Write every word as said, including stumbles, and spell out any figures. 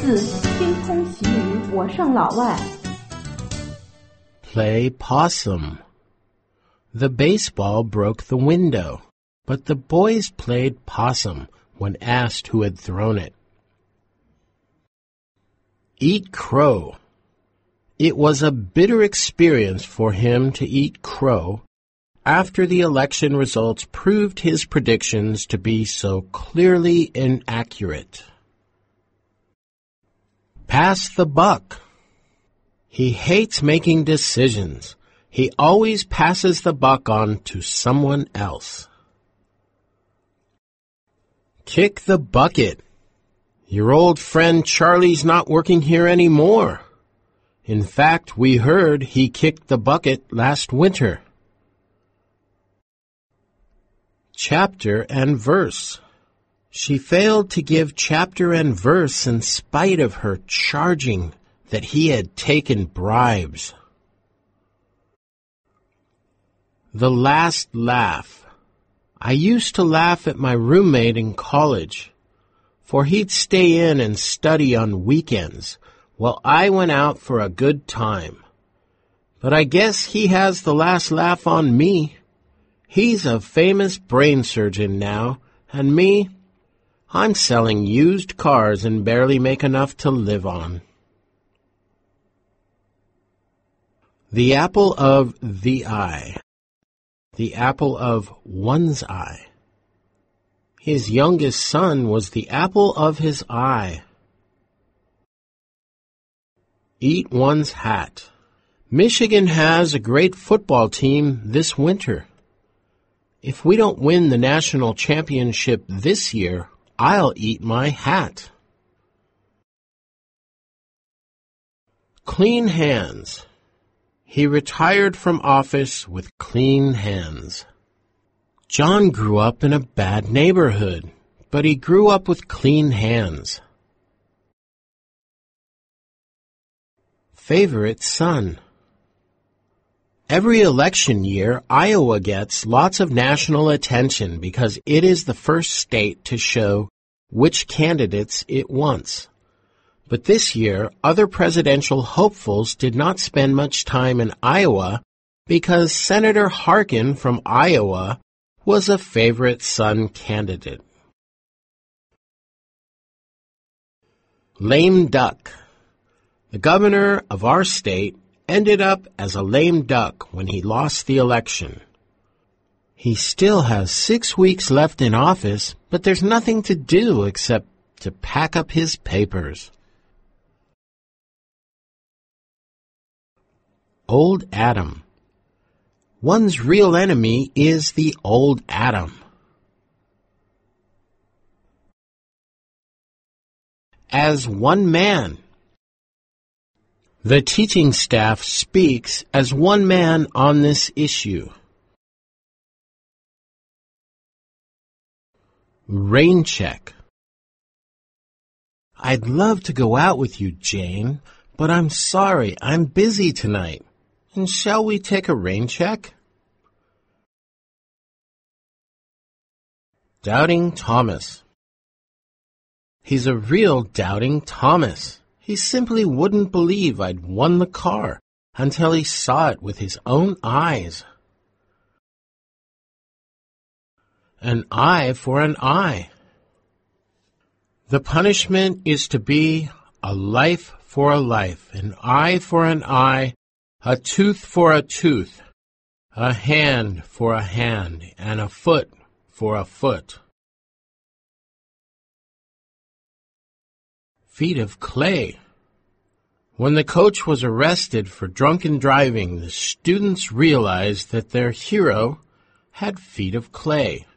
自星空奇遇，我胜老外。 Play possum. The baseball broke the window, but the boys played possum when asked who had thrown it. Eat crow. It was a bitter experience for him to eat crow after the election results proved his predictions to be so clearly inaccurate. Pass the buck. He hates making decisions. He always passes the buck on to someone else. Kick the bucket. Your old friend Charlie's not working here anymore. In fact, we heard he kicked the bucket last winter. Chapter and verse. She failed to give chapter and verse in spite of her charging that he had taken bribes. The last laugh. I used to laugh at my roommate in college, for he'd stay in and study on weekends while I went out for a good time. But I guess he has the last laugh on me. He's a famous brain surgeon now, and me, I'm selling used cars and barely make enough to live on. The apple of the eye. The apple of one's eye. His youngest son was the apple of his eye. Eat one's hat. Michigan has a great football team this winter. If we don't win the national championship this year, I'll eat my hat. Clean hands. He retired from office with clean hands. John grew up in a bad neighborhood, but he grew up with clean hands. Favorite son. Every election year, Iowa gets lots of national attention because it is the first state to show which candidates it wants. But this year, other presidential hopefuls did not spend much time in Iowa because Senator Harkin from Iowa was a favorite son candidate. Lame duck. The governor of our state ended up as a lame duck when he lost the election. He still has six weeks left in office, but there's nothing to do except to pack up his papers. Old Adam. One's real enemy is the old Adam. As one man. The teaching staff speaks as one man on this issue. Rain check. I'd love to go out with you, Jane, but I'm sorry, I'm busy tonight. And shall we take a rain check? Doubting Thomas. He's a real doubting Thomas. He simply wouldn't believe I'd won the car until he saw it with his own eyes. An eye for an eye. The punishment is to be a life for a life, an eye for an eye, a tooth for a tooth, a hand for a hand, and a foot for a foot. Feet of clay. When the coach was arrested for drunken driving, the students realized that their hero had feet of clay.